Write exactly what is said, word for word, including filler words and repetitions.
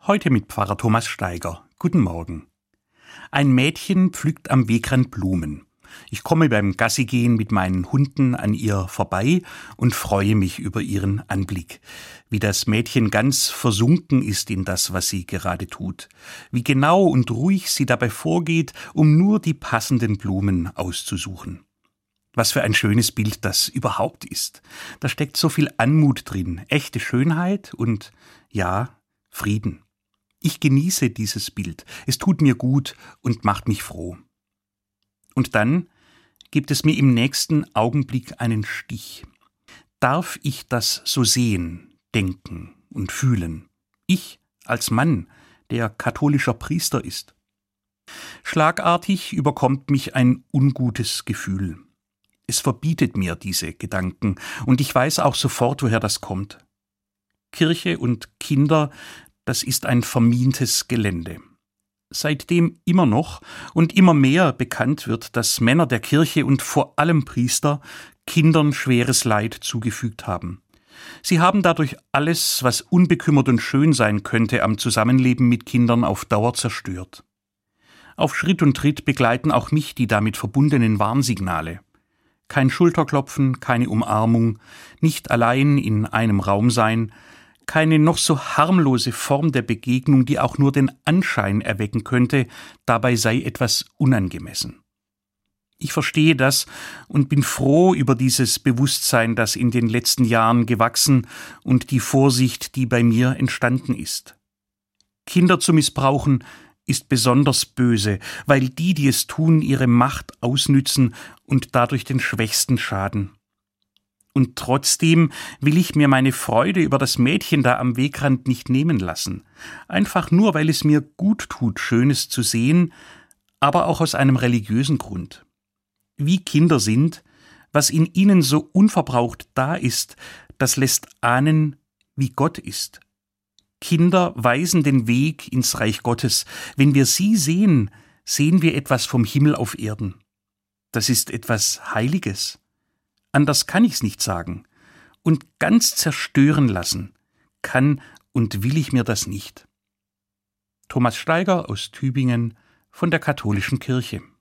Heute mit Pfarrer Thomas Steiger. Guten Morgen. Ein Mädchen pflückt am Wegrand Blumen. Ich komme beim Gassigehen mit meinen Hunden an ihr vorbei und freue mich über ihren Anblick. Wie das Mädchen ganz versunken ist in das, was sie gerade tut. Wie genau und ruhig sie dabei vorgeht, um nur die passenden Blumen auszusuchen. Was für ein schönes Bild das überhaupt ist. Da steckt so viel Anmut drin, echte Schönheit und, ja, Frieden. Ich genieße dieses Bild. Es tut mir gut und macht mich froh. Und dann gibt es mir im nächsten Augenblick einen Stich. Darf ich das so sehen, denken und fühlen? Ich als Mann, der katholischer Priester ist. Schlagartig überkommt mich ein ungutes Gefühl. Es verbietet mir diese Gedanken, und ich weiß auch sofort, woher das kommt. Kirche und Kinder, das ist ein vermintes Gelände. Seitdem immer noch und immer mehr bekannt wird, dass Männer der Kirche und vor allem Priester Kindern schweres Leid zugefügt haben. Sie haben dadurch alles, was unbekümmert und schön sein könnte, am Zusammenleben mit Kindern auf Dauer zerstört. Auf Schritt und Tritt begleiten auch mich die damit verbundenen Warnsignale. Kein Schulterklopfen, keine Umarmung, nicht allein in einem Raum sein, keine noch so harmlose Form der Begegnung, die auch nur den Anschein erwecken könnte, dabei sei etwas unangemessen. Ich verstehe das und bin froh über dieses Bewusstsein, das in den letzten Jahren gewachsen und die Vorsicht, die bei mir entstanden ist. Kinder zu missbrauchen ist besonders böse, weil die, die es tun, ihre Macht ausnützen und dadurch den Schwächsten schaden. Und trotzdem will ich mir meine Freude über das Mädchen da am Wegrand nicht nehmen lassen. Einfach nur, weil es mir gut tut, Schönes zu sehen, aber auch aus einem religiösen Grund. Wie Kinder sind, was in ihnen so unverbraucht da ist, das lässt ahnen, wie Gott ist. Kinder weisen den Weg ins Reich Gottes. Wenn wir sie sehen, sehen wir etwas vom Himmel auf Erden. Das ist etwas Heiliges. Anders kann ich's nicht sagen. Und ganz zerstören lassen kann und will ich mir das nicht. Thomas Steiger aus Tübingen von der Katholischen Kirche.